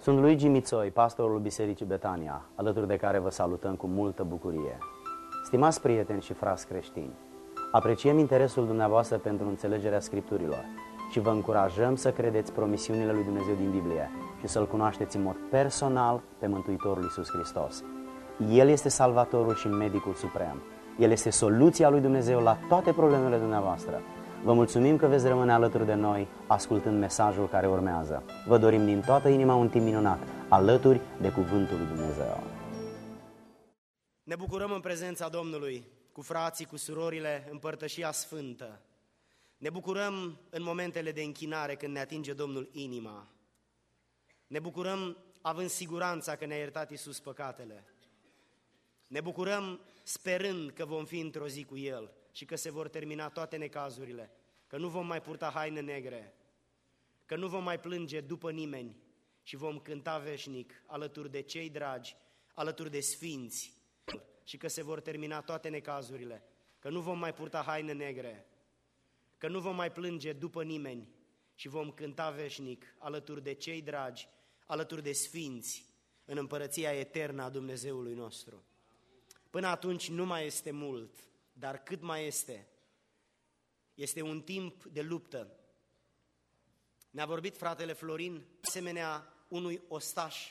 Sunt Luigi Mițoi, pastorul Bisericii Betania, alături de care vă salutăm cu multă bucurie. Stimați prieteni și frați creștini, apreciem interesul dumneavoastră pentru înțelegerea Scripturilor și vă încurajăm să credeți promisiunile lui Dumnezeu din Biblie și să-L cunoașteți în mod personal pe Mântuitorul Iisus Hristos. El este Salvatorul și Medicul Suprem. El este soluția lui Dumnezeu la toate problemele dumneavoastră. Vă mulțumim că veți rămâne alături de noi ascultând mesajul care urmează. Vă dorim din toată inima un timp minunat, alături de Cuvântul lui Dumnezeu. Ne bucurăm în prezența Domnului, cu frații, cu surorile, în părtășia sfântă. Ne bucurăm în momentele de închinare când ne atinge Domnul inima. Ne bucurăm având siguranța că ne-a iertat Iisus păcatele. Ne bucurăm sperând că vom fi într-o zi cu El și că se vor termina toate necazurile, că nu vom mai purta haine negre, că nu vom mai plânge după nimeni și vom cânta veșnic alături de cei dragi, alături de sfinți, și că se vor termina toate necazurile, că nu vom mai purta haine negre, că nu vom mai plânge după nimeni și vom cânta veșnic alături de cei dragi, alături de sfinți, în împărăția eternă a Dumnezeului nostru. Până atunci nu mai este mult, dar cât mai este un timp de luptă. Ne-a vorbit fratele Florin, asemenea unui ostaș.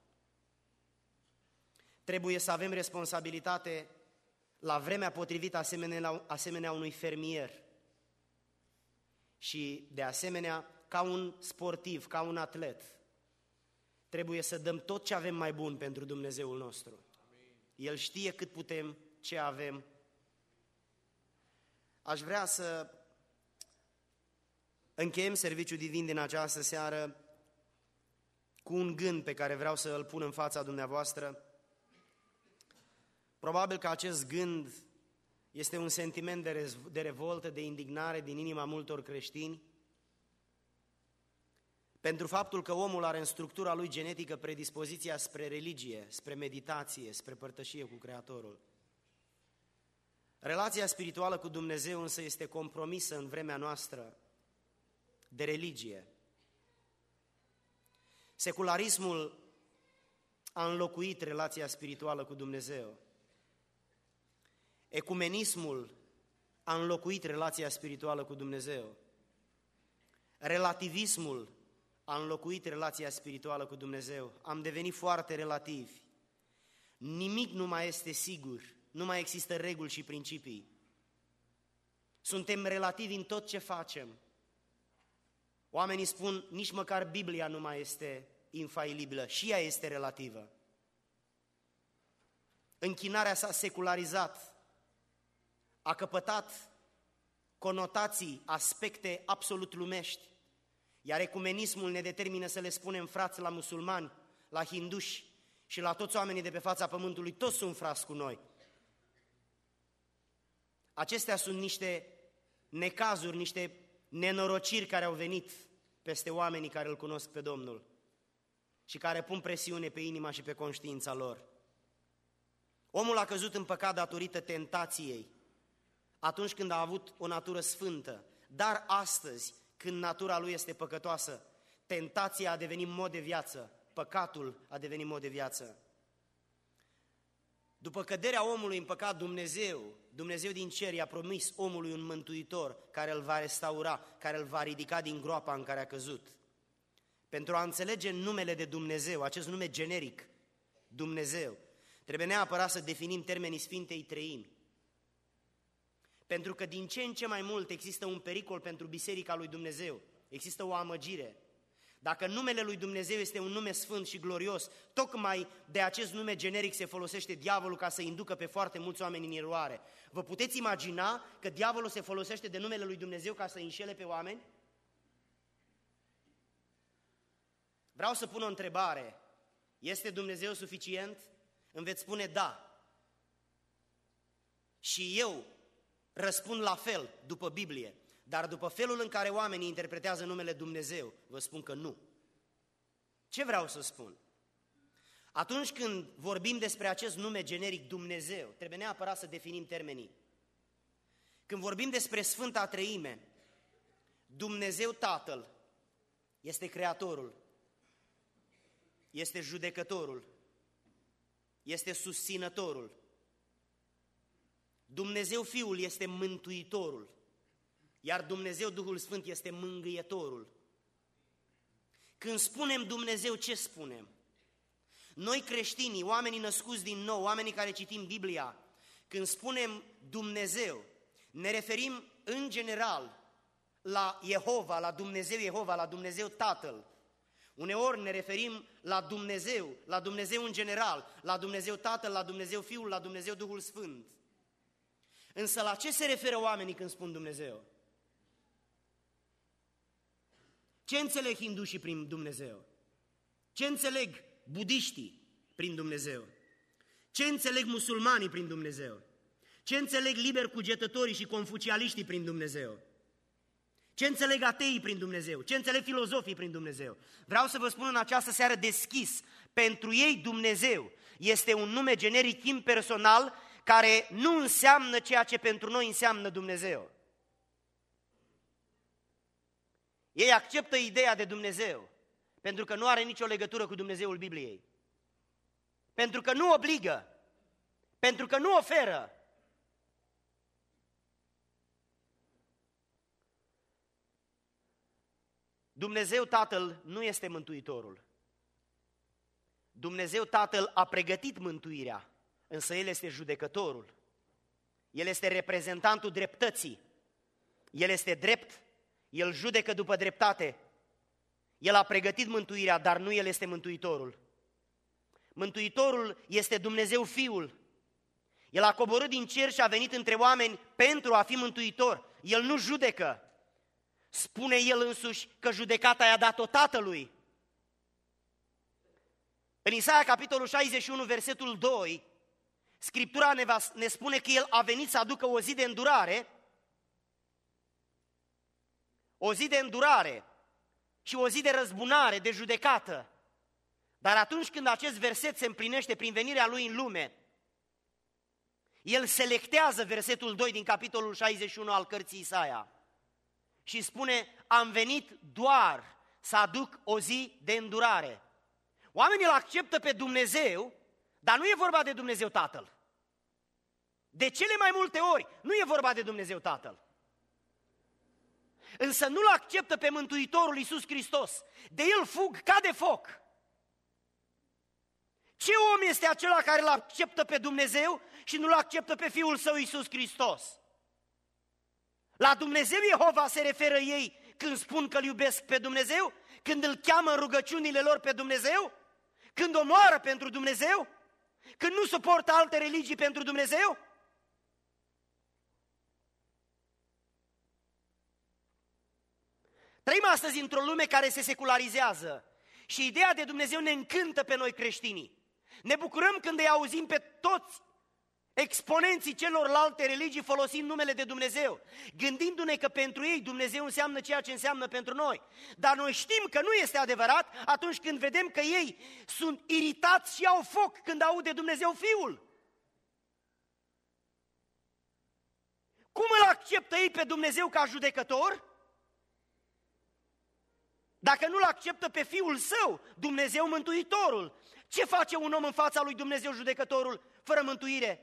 Trebuie să avem responsabilitate la vremea potrivită, asemenea unui fermier. Și de asemenea, ca un sportiv, ca un atlet, trebuie să dăm tot ce avem mai bun pentru Dumnezeul nostru. El știe cât putem, ce avem. Aș vrea să încheiem serviciul divin din această seară cu un gând pe care vreau să îl pun în fața dumneavoastră. Probabil că acest gând este un sentiment de revoltă, de indignare din inima multor creștini, pentru faptul că omul are în structura lui genetică predispoziția spre religie, spre meditație, spre părtășie cu Creatorul. Relația spirituală cu Dumnezeu însă este compromisă în vremea noastră de religie. Secularismul a înlocuit relația spirituală cu Dumnezeu. Ecumenismul a înlocuit relația spirituală cu Dumnezeu. Relativismul a înlocuit relația spirituală cu Dumnezeu. Am devenit foarte relativi. Nimic nu mai este sigur, nu mai există reguli și principii. Suntem relativi în tot ce facem. Oamenii spun, nici măcar Biblia nu mai este infailibilă, și ea este relativă. Închinarea s-a secularizat, a căpătat conotații, aspecte absolut lumești, iar ecumenismul ne determină să le spunem frați la musulmani, la hinduși și la toți oamenii de pe fața pământului, toți sunt frați cu noi. Acestea sunt niște necazuri, niște nenorociri care au venit peste oamenii care îl cunosc pe Domnul și care pun presiune pe inima și pe conștiința lor. Omul a căzut în păcat datorită tentației, atunci când a avut o natură sfântă, dar astăzi, când natura lui este păcătoasă, tentația a devenit mod de viață, păcatul a devenit mod de viață. După căderea omului în păcat, Dumnezeu din cer i-a promis omului un mântuitor care îl va restaura, care îl va ridica din groapa în care a căzut. Pentru a înțelege numele de Dumnezeu, acest nume generic, Dumnezeu, trebuie neapărat să definim termenii Sfintei Treimi. Pentru că din ce în ce mai mult există un pericol pentru Biserica lui Dumnezeu, există o amăgire. Dacă numele lui Dumnezeu este un nume sfânt și glorios, tocmai de acest nume generic se folosește diavolul ca să inducă pe foarte mulți oameni în eroare. Vă puteți imagina că diavolul se folosește de numele lui Dumnezeu ca să înșele pe oameni? Vreau să pun o întrebare. Este Dumnezeu suficient? Îmi veți spune da. Și eu răspund la fel după Biblie, dar după felul în care oamenii interpretează numele Dumnezeu, vă spun că nu. Ce vreau să spun? Atunci când vorbim despre acest nume generic Dumnezeu, trebuie neapărat să definim termenii. Când vorbim despre Sfânta Treime, Dumnezeu Tatăl este Creatorul. este judecătorul, este susținătorul. Dumnezeu Fiul este mântuitorul, iar Dumnezeu Duhul Sfânt este mângâietorul. Când spunem Dumnezeu, ce spunem? Noi creștinii, oamenii născuți din nou, oamenii care citim Biblia, când spunem Dumnezeu, ne referim în general la Jehova, la Dumnezeu Jehova, la Dumnezeu Tatăl. Uneori ne referim la Dumnezeu în general, la Dumnezeu Tatăl, la Dumnezeu Fiul, la Dumnezeu Duhul Sfânt. Însă la ce se referă oamenii când spun Dumnezeu? Ce înțeleg hindușii prin Dumnezeu? Ce înțeleg budiștii prin Dumnezeu? Ce înțeleg musulmanii prin Dumnezeu? Ce înțeleg liber cugetătorii și confucialiștii prin Dumnezeu? Ce înțeleg ateii prin Dumnezeu? Ce înțeleg filozofii prin Dumnezeu? Vreau să vă spun în această seară deschis, pentru ei Dumnezeu este un nume generic impersonal care nu înseamnă ceea ce pentru noi înseamnă Dumnezeu. Ei acceptă ideea de Dumnezeu, pentru că nu are nicio legătură cu Dumnezeul Bibliei. Pentru că nu obligă, pentru că nu oferă. Dumnezeu Tatăl nu este mântuitorul. Dumnezeu Tatăl a pregătit mântuirea, însă El este judecătorul. El este reprezentantul dreptății. El este drept, El judecă după dreptate. El a pregătit mântuirea, dar nu El este mântuitorul. Mântuitorul este Dumnezeu Fiul. El a coborât din cer și a venit între oameni pentru a fi mântuitor. El nu judecă. Spune El însuși că judecata i-a dat-o Tatălui. În Isaia, capitolul 61, versetul 2, Scriptura ne spune că El a venit să aducă o zi de îndurare, o zi de îndurare și o zi de răzbunare, de judecată. Dar atunci când acest verset se împlinește prin venirea Lui în lume, El selectează versetul 2 din capitolul 61 al cărții Isaia și spune: am venit doar să aduc o zi de îndurare. Oamenii îl acceptă pe Dumnezeu, dar nu e vorba de Dumnezeu Tatăl. De cele mai multe ori nu e vorba de Dumnezeu Tatăl. Însă nu-L acceptă pe Mântuitorul Iisus Hristos. De El fug ca de foc. Ce om este acela care îl acceptă pe Dumnezeu și nu-L acceptă pe Fiul Său Iisus Hristos? La Dumnezeu Jehova se referă ei când spun că îl iubesc pe Dumnezeu? Când îl cheamă în rugăciunile lor pe Dumnezeu? Când omoară pentru Dumnezeu? Când nu suportă alte religii pentru Dumnezeu? Trăim astăzi într-o lume care se secularizează și ideea de Dumnezeu ne încântă pe noi creștinii. Ne bucurăm când îi auzim pe toți exponenții celorlalte religii folosind numele de Dumnezeu, gândindu-ne că pentru ei Dumnezeu înseamnă ceea ce înseamnă pentru noi. Dar noi știm că nu este adevărat atunci când vedem că ei sunt iritați și au foc când aud de Dumnezeu Fiul. Cum îl acceptă ei pe Dumnezeu ca judecător? Dacă nu-L acceptă pe Fiul Său, Dumnezeu Mântuitorul, ce face un om în fața lui Dumnezeu Judecătorul fără mântuire?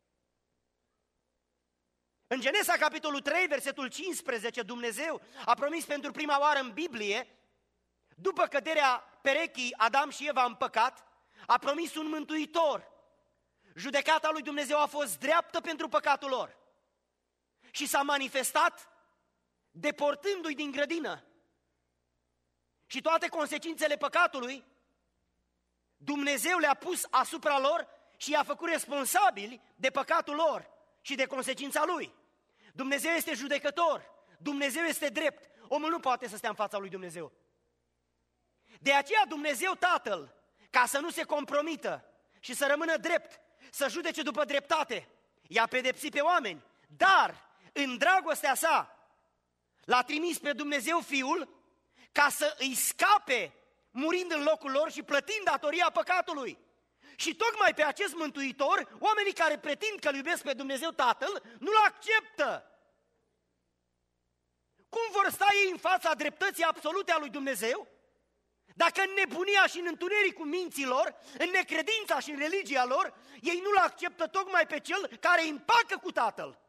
În Genesa, capitolul 3, versetul 15, Dumnezeu a promis pentru prima oară în Biblie, după căderea perechii Adam și Eva în păcat, a promis un mântuitor. Judecata lui Dumnezeu a fost dreaptă pentru păcatul lor și s-a manifestat deportându-i din grădină. Și toate consecințele păcatului, Dumnezeu le-a pus asupra lor și i-a făcut responsabili de păcatul lor și de consecința lui. Dumnezeu este judecător, Dumnezeu este drept, omul nu poate să stea în fața lui Dumnezeu. De aceea Dumnezeu Tatăl, ca să nu se compromită și să rămână drept, să judece după dreptate, i-a pedepsit pe oameni, dar în dragostea sa l-a trimis pe Dumnezeu Fiul ca să îi scape murind în locul lor și plătind datoria păcatului. Și tocmai pe acest mântuitor, oamenii care pretind că îl iubesc pe Dumnezeu Tatăl, nu-l acceptă. Cum vor sta ei în fața dreptății absolute a lui Dumnezeu Dacă în nebunia și în întunericul minților, în necredința și în religia lor, ei nu-L acceptă tocmai pe Cel care îi împacă cu Tatăl.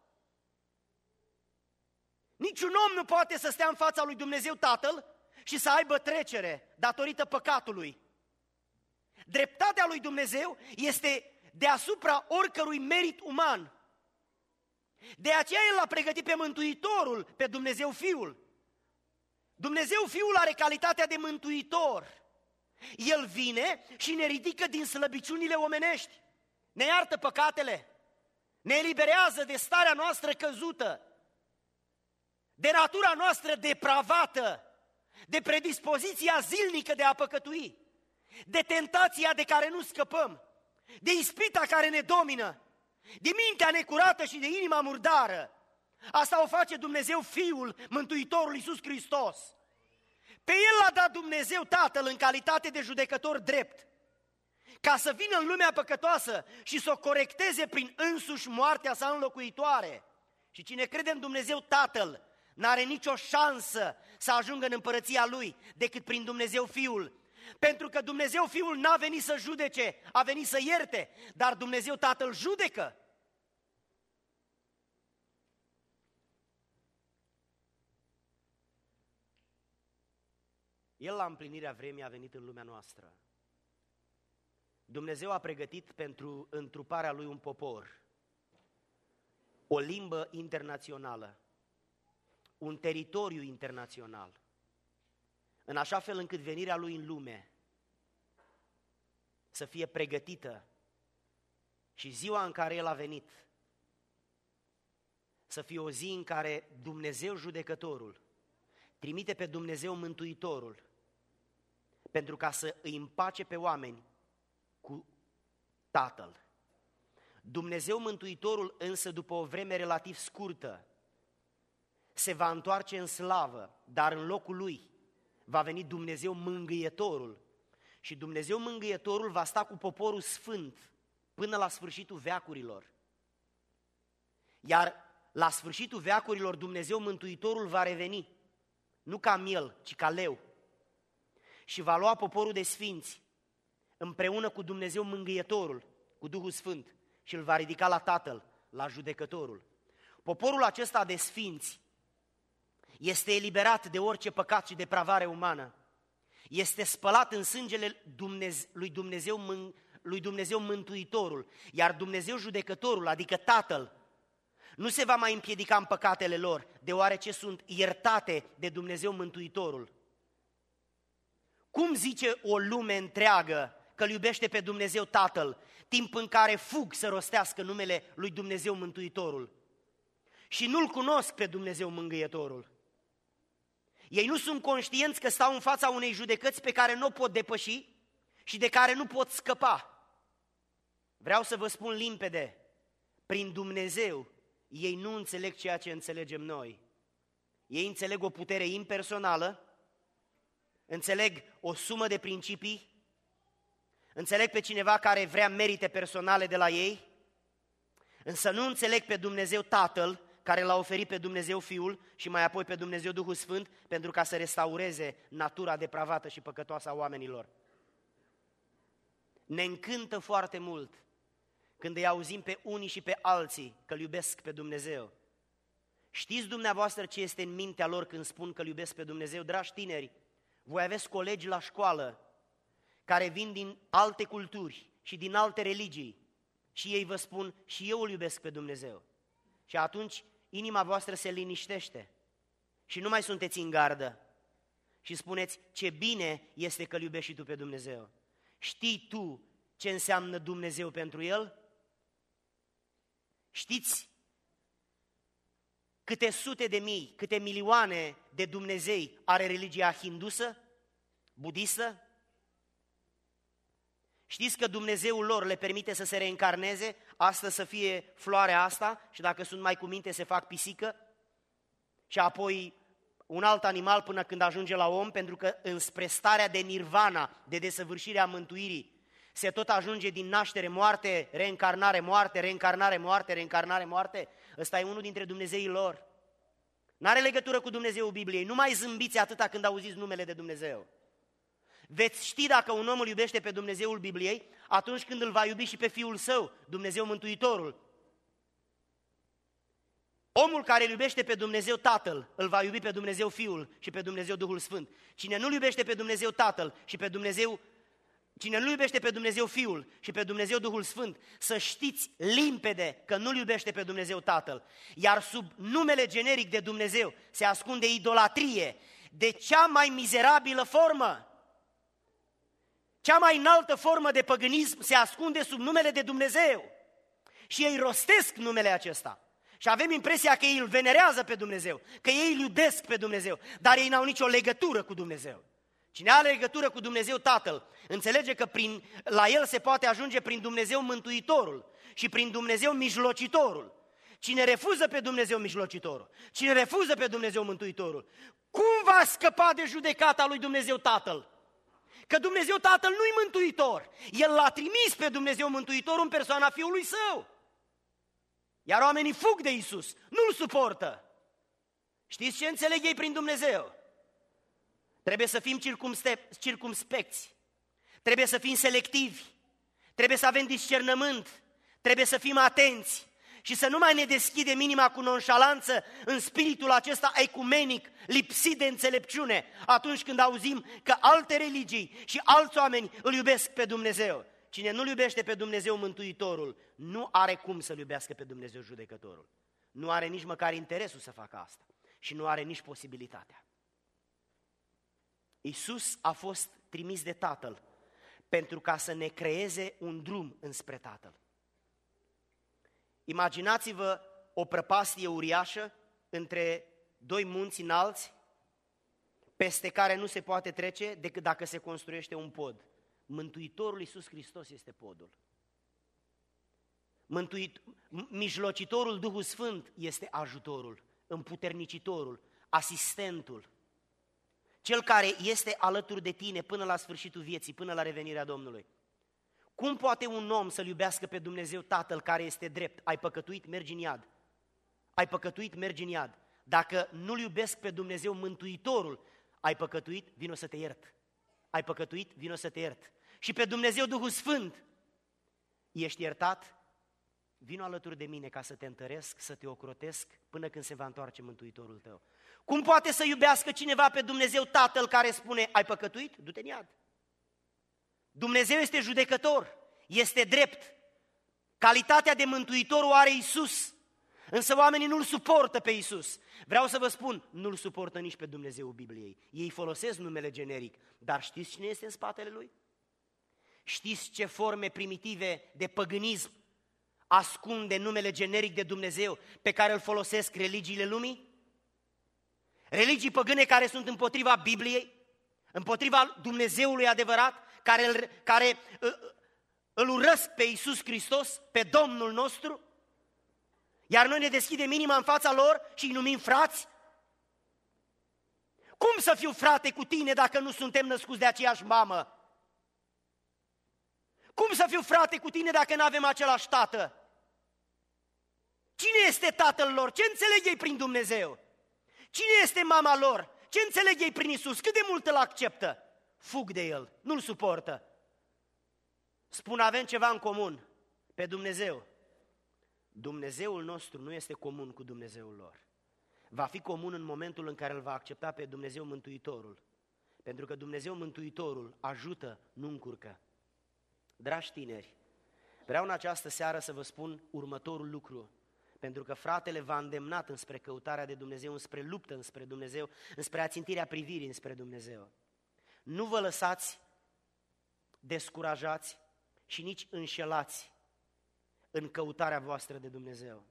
Niciun om nu poate să stea în fața lui Dumnezeu Tatăl și să aibă trecere datorită păcatului. Dreptatea lui Dumnezeu este deasupra oricărui merit uman. De aceea El l-a pregătit pe Mântuitorul, pe Dumnezeu Fiul. Dumnezeu Fiul are calitatea de mântuitor. El vine și ne ridică din slăbiciunile omenești, ne iartă păcatele, ne eliberează de starea noastră căzută, de natura noastră depravată, de predispoziția zilnică de a păcătui, de tentația de care nu scăpăm, de ispita care ne domină, de mintea necurată și de inima murdară. Asta o face Dumnezeu Fiul, Mântuitorul Iisus Hristos. Pe El l-a dat Dumnezeu Tatăl în calitate de judecător drept, ca să vină în lumea păcătoasă și să o corecteze prin însuși moartea sa înlocuitoare. Și cine crede în Dumnezeu Tatăl n-are nicio șansă să ajungă în împărăția Lui decât prin Dumnezeu Fiul. Pentru că Dumnezeu Fiul n-a venit să judece, a venit să ierte, dar Dumnezeu Tatăl judecă. El la împlinirea vremii a venit în lumea noastră. Dumnezeu a pregătit pentru întruparea Lui un popor, o limbă internațională, un teritoriu internațional, în așa fel încât venirea Lui în lume să fie pregătită și ziua în care El a venit să fie o zi în care Dumnezeu judecătorul trimite pe Dumnezeu Mântuitorul pentru ca să îi împace pe oameni cu Tatăl. Dumnezeu Mântuitorul însă, după o vreme relativ scurtă, se va întoarce în slavă, dar în locul Lui va veni Dumnezeu Mângâietorul și Dumnezeu Mângâietorul va sta cu poporul sfânt până la sfârșitul veacurilor. Iar la sfârșitul veacurilor Dumnezeu Mântuitorul va reveni, nu ca miel, ci ca leu, și va lua poporul de sfinți împreună cu Dumnezeu Mângâietorul, cu Duhul Sfânt, și îl va ridica la Tatăl, la Judecătorul. Poporul acesta de sfinți este eliberat de orice păcat și depravare umană, este spălat în sângele lui Dumnezeu Mântuitorul, iar Dumnezeu Judecătorul, adică Tatăl, nu se va mai împiedica în păcatele lor, deoarece sunt iertate de Dumnezeu Mântuitorul. Cum zice o lume întreagă că îl iubește pe Dumnezeu Tatăl, timp în care fug să rostească numele lui Dumnezeu Mântuitorul și nu-L cunosc pe Dumnezeu Mângâietorul? Ei nu sunt conștienți că stau în fața unei judecăți pe care nu o pot depăși și de care nu pot scăpa. Vreau să vă spun limpede, prin Dumnezeu ei nu înțeleg ceea ce înțelegem noi. Ei înțeleg o putere impersonală, înțeleg o sumă de principii, înțeleg pe cineva care vrea merite personale de la ei, însă nu înțeleg pe Dumnezeu Tatăl, care l-a oferit pe Dumnezeu Fiul și mai apoi pe Dumnezeu Duhul Sfânt pentru ca să restaureze natura depravată și păcătoasă a oamenilor. Ne încântă foarte mult când îi auzim pe unii și pe alții că îl iubesc pe Dumnezeu. Știți dumneavoastră ce este în mintea lor când spun că îl iubesc pe Dumnezeu? Dragi tineri, voi aveți colegi la școală care vin din alte culturi și din alte religii și ei vă spun, și eu îl iubesc pe Dumnezeu. Și atunci inima voastră se liniștește și nu mai sunteți în gardă și spuneți, ce bine este că îl iubești și tu pe Dumnezeu. Știi tu ce înseamnă Dumnezeu pentru el? Știți câte sute de mii, câte milioane de Dumnezei are religia hindusă, budistă? Știți că Dumnezeul lor le permite să se reîncarneze, astăzi să fie floarea asta și dacă sunt mai cu minte se fac pisică și apoi un alt animal până când ajunge la om, pentru că înspre starea de nirvana, de desăvârșire a mântuirii, se tot ajunge din naștere, moarte, reîncarnare, moarte, reîncarnare, moarte, reîncarnare, moarte. Ăsta e unul dintre Dumnezeii lor. N-are legătură cu Dumnezeul Bibliei, nu mai zâmbiți atâta când auziți numele de Dumnezeu. Veți ști dacă un om îl iubește pe Dumnezeul Bibliei atunci când îl va iubi și pe Fiul Său, Dumnezeu Mântuitorul. Omul care îl iubește pe Dumnezeu Tatăl, îl va iubi pe Dumnezeu Fiul și pe Dumnezeu Duhul Sfânt. Cine nu iubește pe Dumnezeu Tatăl și pe Cine nu iubește pe Dumnezeu Fiul și pe Dumnezeu Duhul Sfânt, să știți limpede că nu-L iubește pe Dumnezeu Tatăl. Iar sub numele generic de Dumnezeu se ascunde idolatrie de cea mai mizerabilă formă. Cea mai înaltă formă de păgânism se ascunde sub numele de Dumnezeu. Și ei rostesc numele acesta. Și avem impresia că ei îl venerează pe Dumnezeu, că ei îl iubesc pe Dumnezeu, dar ei n-au nicio legătură cu Dumnezeu. Cine are legătură cu Dumnezeu Tatăl, înțelege că la El se poate ajunge prin Dumnezeu Mântuitorul și prin Dumnezeu Mijlocitorul. Cine refuză pe Dumnezeu Mijlocitorul, cine refuză pe Dumnezeu Mântuitorul, cum va scăpa de judecata lui Dumnezeu Tatăl? Că Dumnezeu Tatăl nu-i mântuitor, El l-a trimis pe Dumnezeu Mântuitorul în persoana Fiului Său. Iar oamenii fug de Iisus, nu-L suportă. Știți ce înțeleg ei prin Dumnezeu? Trebuie să fim circumspecți, trebuie să fim selectivi, trebuie să avem discernământ, trebuie să fim atenți și să nu mai ne deschidem inima cu nonșalanță în spiritul acesta ecumenic, lipsit de înțelepciune, atunci când auzim că alte religii și alți oameni îl iubesc pe Dumnezeu. Cine nu-L iubește pe Dumnezeu Mântuitorul, nu are cum să-L iubească pe Dumnezeu Judecătorul. Nu are nici măcar interesul să facă asta și nu are nici posibilitatea. Iisus a fost trimis de Tatăl pentru ca să ne creeze un drum înspre Tatăl. Imaginați-vă o prăpastie uriașă între doi munți înalți, peste care nu se poate trece decât dacă se construiește un pod. Mântuitorul Iisus Hristos este podul. Mijlocitorul Duhul Sfânt este ajutorul, împuternicitorul, asistentul, cel care este alături de tine până la sfârșitul vieții, până la revenirea Domnului. Cum poate un om să-L iubească pe Dumnezeu Tatăl care este drept? Ai păcătuit, mergi în iad. Ai păcătuit, mergi în iad. Dacă nu-L iubesc pe Dumnezeu Mântuitorul, ai păcătuit, vino să te iert. Ai păcătuit, vino să te iert. Și pe Dumnezeu Duhul Sfânt, ești iertat? Vino alături de mine ca să te întăresc, să te ocrotesc până când se va întoarce Mântuitorul tău. Cum poate să iubească cineva pe Dumnezeu Tatăl care spune, ai păcătuit? Du-te în iad. Dumnezeu este judecător, este drept. Calitatea de mântuitor o are Iisus, însă oamenii nu-L suportă pe Iisus. Vreau să vă spun, nu-L suportă nici pe Dumnezeul Bibliei. Ei folosesc numele generic, dar știți cine este în spatele Lui? Știți ce forme primitive de păgânism ascunde numele generic de Dumnezeu pe care îl folosesc religiile lumii? Religii păgâne care sunt împotriva Bibliei, împotriva Dumnezeului adevărat, care îl urăsc pe Iisus Hristos, pe Domnul nostru, iar noi ne deschidem inima în fața lor și îi numim frați? Cum să fiu frate cu tine dacă nu suntem născuți de aceeași mamă? Cum să fiu frate cu tine dacă nu avem același tată? Cine este tatăl lor? Ce înțeleg ei prin Dumnezeu? Cine este mama lor? Ce înțeleg ei prin Iisus? Cât de mult îl acceptă? Fug de el, nu-l suportă. Spun, avem ceva în comun, pe Dumnezeu. Dumnezeul nostru nu este comun cu Dumnezeul lor. Va fi comun în momentul în care îl va accepta pe Dumnezeu Mântuitorul. Pentru că Dumnezeu Mântuitorul ajută, nu încurcă. Dragi tineri, vreau în această seară să vă spun următorul lucru. Pentru că fratele v-a îndemnat înspre căutarea de Dumnezeu, înspre luptă înspre Dumnezeu, înspre ațintirea privirii înspre Dumnezeu. Nu vă lăsați descurajați și nici înșelați în căutarea voastră de Dumnezeu.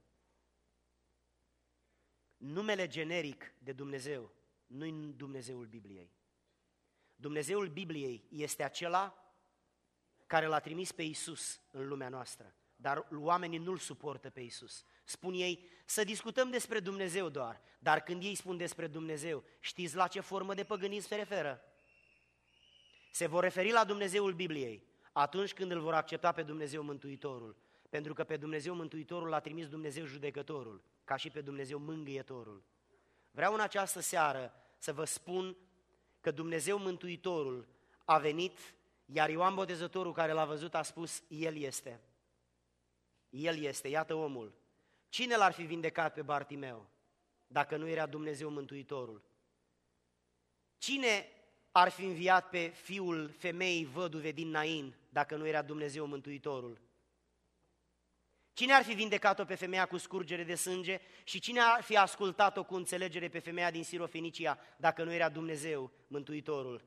Numele generic de Dumnezeu nu-i Dumnezeul Bibliei. Dumnezeul Bibliei este acela care l-a trimis pe Iisus în lumea noastră, dar oamenii nu-L suportă pe Iisus. Spun ei, să discutăm despre Dumnezeu doar, dar când ei spun despre Dumnezeu, știți la ce formă de păgânism se referă? Se vor referi la Dumnezeul Bibliei atunci când îl vor accepta pe Dumnezeu Mântuitorul, pentru că pe Dumnezeu Mântuitorul l-a trimis Dumnezeu Judecătorul, ca și pe Dumnezeu Mângâietorul. Vreau în această seară să vă spun că Dumnezeu Mântuitorul a venit, iar Ioan Botezătorul care l-a văzut a spus, El este. El este, iată omul. Cine l-ar fi vindecat pe Bartimeu dacă nu era Dumnezeu Mântuitorul? Cine ar fi înviat pe fiul femeii văduve din Nain dacă nu era Dumnezeu Mântuitorul? Cine ar fi vindecat-o pe femeia cu scurgere de sânge și cine ar fi ascultat-o cu înțelegere pe femeia din Sirofenicia dacă nu era Dumnezeu Mântuitorul?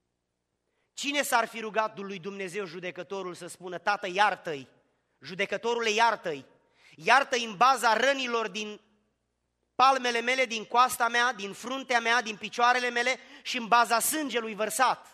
Cine s-ar fi rugat lui Dumnezeu judecătorul să spună, Tată, iartă-i, judecătorule, iartă-i, iartă-i în baza rănilor din palmele mele, din coasta mea, din fruntea mea, din picioarele mele și în baza sângelui vărsat?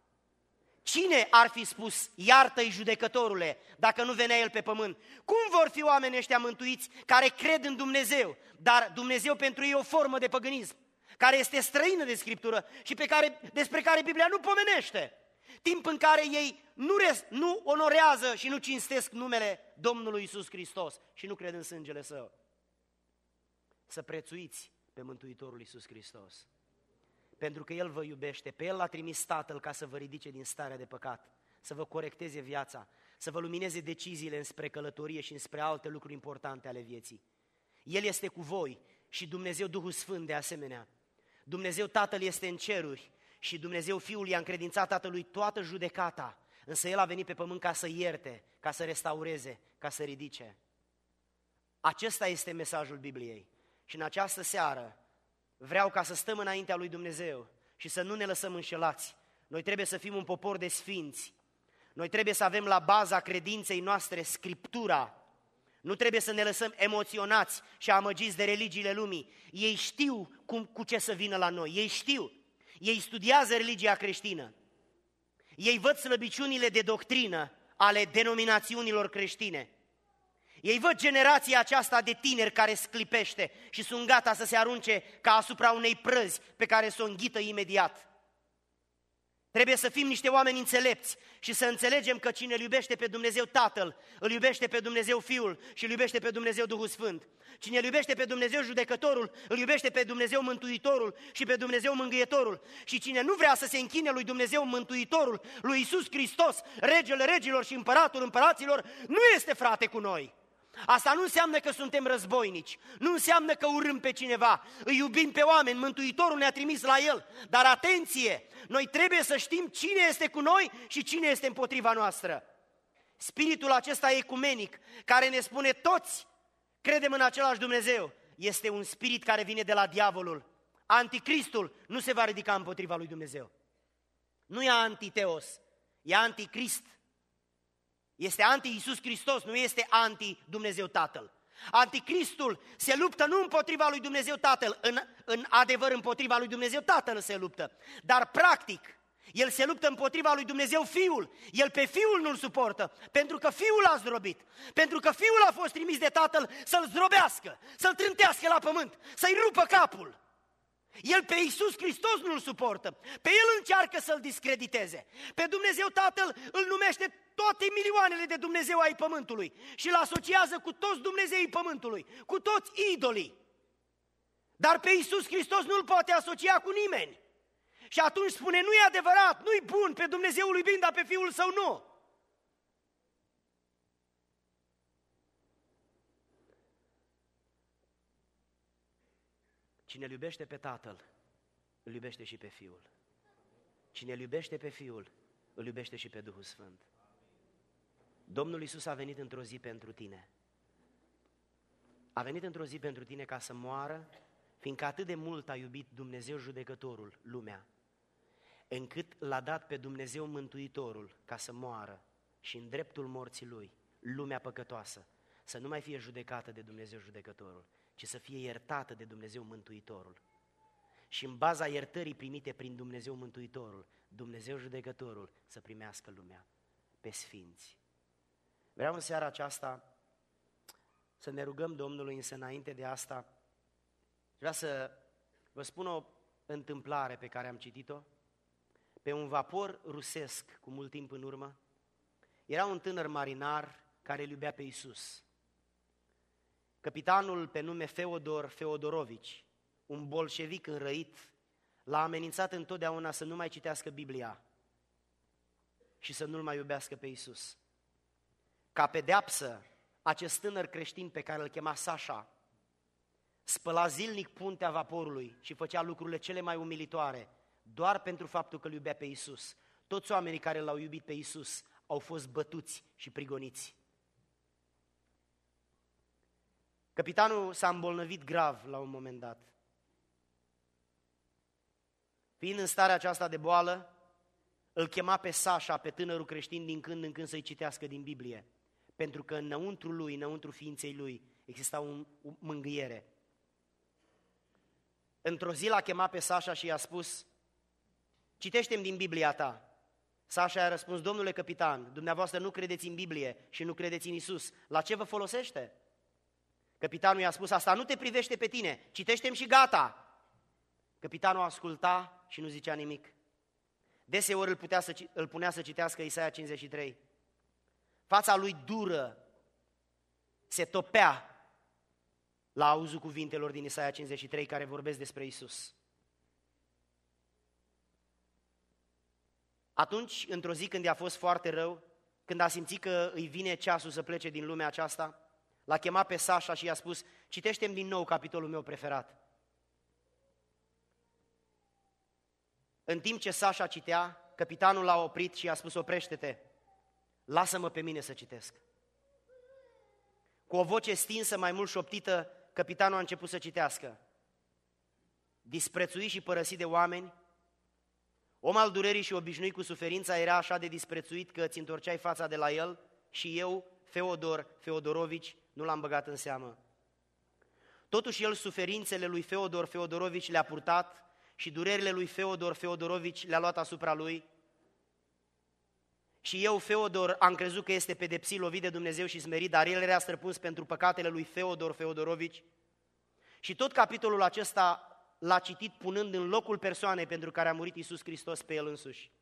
Cine ar fi spus, iartă-i judecătorule, dacă nu venea El pe pământ? Cum vor fi oamenii ăștia mântuiți care cred în Dumnezeu, dar Dumnezeu pentru ei e o formă de păgânism, care este străină de Scriptură și despre care Biblia nu pomenește? Timp în care ei nu onorează și nu cinstesc numele Domnului Iisus Hristos și nu cred în sângele Său. Să prețuiți pe Mântuitorul Iisus Hristos, pentru că El vă iubește, pe El l-a trimis Tatăl ca să vă ridice din starea de păcat, să vă corecteze viața, să vă lumineze deciziile înspre călătorie și înspre alte lucruri importante ale vieții. El este cu voi și Dumnezeu Duhul Sfânt de asemenea. Dumnezeu Tatăl este în ceruri și Dumnezeu Fiul i-a încredințat Tatălui toată judecata, însă El a venit pe pământ ca să ierte, ca să restaureze, ca să ridice. Acesta este mesajul Bibliei și în această seară vreau ca să stăm înaintea lui Dumnezeu și să nu ne lăsăm înșelați. Noi trebuie să fim un popor de sfinți. Noi trebuie să avem la baza credinței noastre Scriptura. Nu trebuie să ne lăsăm emoționați și amăgiți de religiile lumii. Ei știu cu ce să vină la noi. Ei știu. Ei studiază religia creștină. Ei văd slăbiciunile de doctrină ale denominațiunilor creștine. Ei văd generația aceasta de tineri care sclipește și sunt gata să se arunce ca asupra unei prăzi pe care să o înghită imediat. Trebuie să fim niște oameni înțelepți și să înțelegem că cine îl iubește pe Dumnezeu Tatăl, îl iubește pe Dumnezeu Fiul și îl iubește pe Dumnezeu Duhul Sfânt. Cine îl iubește pe Dumnezeu Judecătorul, îl iubește pe Dumnezeu Mântuitorul și pe Dumnezeu Mângâietorul. Și cine nu vrea să se închine lui Dumnezeu Mântuitorul, lui Iisus Hristos, Regele Regilor și Împăratul Împăraților, nu este frate cu noi. Asta nu înseamnă că suntem războinici, nu înseamnă că urâm pe cineva, îi iubim pe oameni, Mântuitorul ne-a trimis la El. Dar atenție, noi trebuie să știm cine este cu noi și cine este împotriva noastră. Spiritul acesta ecumenic, care ne spune toți credem în același Dumnezeu, este un spirit care vine de la diavolul. Anticristul nu se va ridica împotriva lui Dumnezeu. Nu e antiteos, e anticrist. Este anti-Iisus Hristos, nu este anti-Dumnezeu Tatăl. Anticristul se luptă nu împotriva lui Dumnezeu Tatăl, în adevăr împotriva lui Dumnezeu Tatăl se luptă, dar practic el se luptă împotriva lui Dumnezeu Fiul. El pe Fiul nu-L suportă, pentru că Fiul l-a zdrobit, pentru că Fiul a fost trimis de Tatăl să-L zdrobească, să-L trântească la pământ, să-i rupă capul. El pe Iisus Hristos nu-L suportă, pe El încearcă să-L discrediteze. Pe Dumnezeu Tatăl îl numește toate milioanele de Dumnezeu ai pământului și îl asociază cu toți Dumnezeii pământului, cu toți idolii. Dar pe Iisus Hristos nu-L poate asocia cu nimeni. Și atunci spune, nu e adevărat, nu-i bun, pe Dumnezeu îl iubim, dar pe Fiul Său nu. Cine îl iubește pe Tatăl, îl iubește și pe Fiul. Cine îl iubește pe Fiul, îl iubește și pe Duhul Sfânt. Domnul Iisus a venit într-o zi pentru tine. A venit într-o zi pentru tine ca să moară, fiindcă atât de mult a iubit Dumnezeu Judecătorul lumea, încât l-a dat pe Dumnezeu Mântuitorul ca să moară și în dreptul morții Lui, lumea păcătoasă, să nu mai fie judecată de Dumnezeu Judecătorul, ci să fie iertată de Dumnezeu Mântuitorul. Și în baza iertării primite prin Dumnezeu Mântuitorul, Dumnezeu Judecătorul să primească lumea pe sfinți. Vreau în seara aceasta să ne rugăm Domnului, însă înainte de asta vreau să vă spun o întâmplare pe care am citit-o. Pe un vapor rusesc, cu mult timp în urmă, era un tânăr marinar care îl iubea pe Iisus. Capitanul pe nume Feodor Feodorovici, un bolșevic înrăit, l-a amenințat întotdeauna să nu mai citească Biblia, și să nu-L mai iubească pe Iisus. Ca pedeapsă, acest tânăr creștin pe care îl chema Sasha spăla zilnic puntea vaporului și făcea lucrurile cele mai umilitoare, doar pentru faptul că îl iubea pe Iisus. Toți oamenii care l-au iubit pe Iisus au fost bătuți și prigoniți. Capitanul s-a îmbolnăvit grav la un moment dat. Fiind în starea aceasta de boală, îl chema pe Sasha, pe tânărul creștin, din când în când să-i citească din Biblie, pentru că înăuntru lui, înăuntru ființei lui, exista o mângâiere. Într-o zi l-a chemat pe Sasha și i-a spus: citește-mi din Biblia ta. Sasha i-a răspuns: domnule capitan, dumneavoastră nu credeți în Biblie și nu credeți în Iisus. La ce vă folosește? Capitanul i-a spus: asta nu te privește pe tine, citește-mi și gata. Capitanul asculta și nu zicea nimic. Deseori îl punea să citească Isaia 53. Fața lui dură se topea la auzul cuvintelor din Isaia 53 care vorbesc despre Iisus. Atunci, într-o zi când i-a fost foarte rău, când a simțit că îi vine ceasul să plece din lumea aceasta, l-a chemat pe Sasha și i-a spus: citește-mi din nou capitolul meu preferat. În timp ce Sasha citea, capitanul l-a oprit și i-a spus: oprește-te, lasă-mă pe mine să citesc. Cu o voce stinsă, mai mult șoptită, capitanul a început să citească. Disprețuit și părăsit de oameni, om al durerii și obișnuit cu suferința, era așa de disprețuit că îți întorceai fața de la el și eu, Feodor Feodorovici, nu l-am băgat în seamă. Totuși el suferințele lui Feodor Feodorovici le-a purtat și durerile lui Feodor Feodorovici le-a luat asupra lui. Și eu, Feodor, am crezut că este pedepsit, lovit de Dumnezeu și smerit, dar el era străpuns pentru păcatele lui Feodor Feodorovici. Și tot capitolul acesta l-a citit punând în locul persoanei pentru care a murit Iisus Hristos pe el însuși.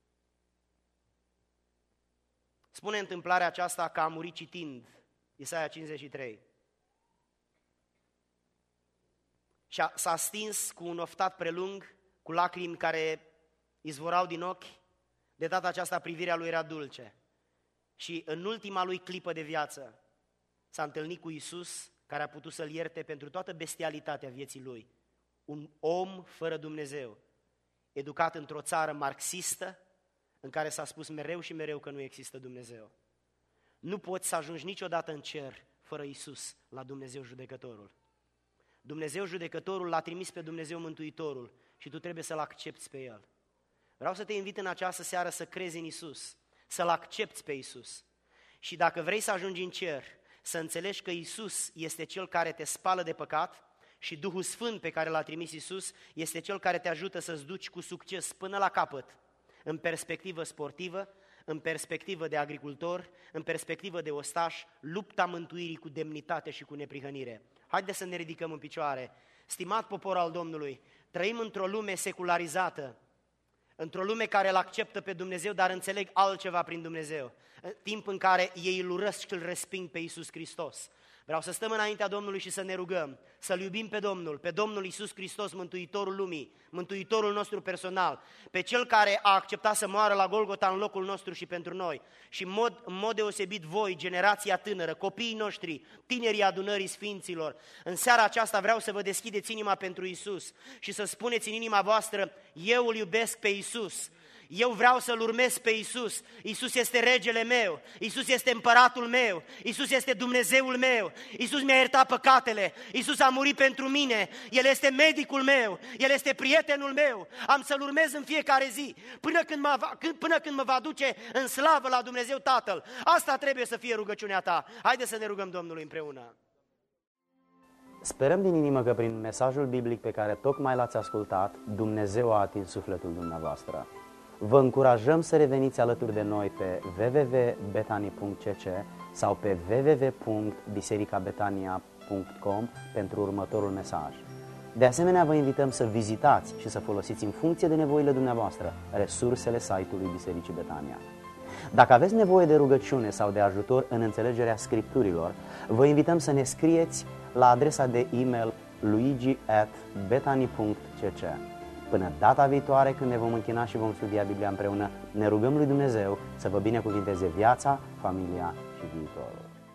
Spune întâmplarea aceasta că a murit citind Isaia 53. Și s-a stins cu un oftat prelung, cu lacrimi care izvorau din ochi. De data aceasta privirea lui era dulce. Și în ultima lui clipă de viață s-a întâlnit cu Iisus, care a putut să-l ierte pentru toată bestialitatea vieții lui. Un om fără Dumnezeu, educat într-o țară marxistă, în care s-a spus mereu și mereu că nu există Dumnezeu. Nu poți să ajungi niciodată în cer fără Iisus la Dumnezeu judecătorul. Dumnezeu judecătorul l-a trimis pe Dumnezeu Mântuitorul și tu trebuie să-L accepți pe El. Vreau să te invit în această seară să crezi în Iisus, să-L accepți pe Iisus. Și dacă vrei să ajungi în cer, să înțelegi că Iisus este Cel care te spală de păcat și Duhul Sfânt pe care L-a trimis Iisus este Cel care te ajută să-ți duci cu succes până la capăt, în perspectivă sportivă, în perspectivă de agricultor, în perspectivă de ostaș, lupta mântuirii cu demnitate și cu neprihănire. Haideți să ne ridicăm în picioare. Stimat popor al Domnului, trăim într-o lume secularizată, într-o lume care îl acceptă pe Dumnezeu, dar înțeleg altceva prin Dumnezeu, în timp în care ei îl urăsc și îl resping pe Iisus Hristos. Vreau să stăm înaintea Domnului și să ne rugăm, să-L iubim pe Domnul Iisus Hristos, Mântuitorul lumii, Mântuitorul nostru personal, pe Cel care a acceptat să moară la Golgota în locul nostru și pentru noi. Și în mod deosebit voi, generația tânără, copiii noștri, tinerii adunării sfinților, în seara aceasta vreau să vă deschideți inima pentru Iisus și să spuneți în inima voastră: eu îl iubesc pe Iisus. Eu vreau să-L urmez pe Iisus. Iisus este regele meu, Iisus este împăratul meu, Iisus este Dumnezeul meu, Iisus mi-a iertat păcatele, Iisus a murit pentru mine, El este medicul meu, El este prietenul meu. Am să-L urmez în fiecare zi, până când mă va duce în slavă la Dumnezeu Tatăl. Asta trebuie să fie rugăciunea ta. Haideți să ne rugăm Domnului împreună. Sperăm din inimă că prin mesajul biblic pe care tocmai l-ați ascultat, Dumnezeu a atins sufletul dumneavoastră. Vă încurajăm să reveniți alături de noi pe www.betani.cc sau pe www.bisericabetania.com pentru următorul mesaj. De asemenea, vă invităm să vizitați și să folosiți în funcție de nevoile dumneavoastră resursele site-ului Bisericii Betania. Dacă aveți nevoie de rugăciune sau de ajutor în înțelegerea Scripturilor, vă invităm să ne scrieți la adresa de e-mail luigi@betani.cc. Până data viitoare, când ne vom închina și vom studia Biblia împreună, ne rugăm lui Dumnezeu să vă binecuvinteze viața, familia și viitorul.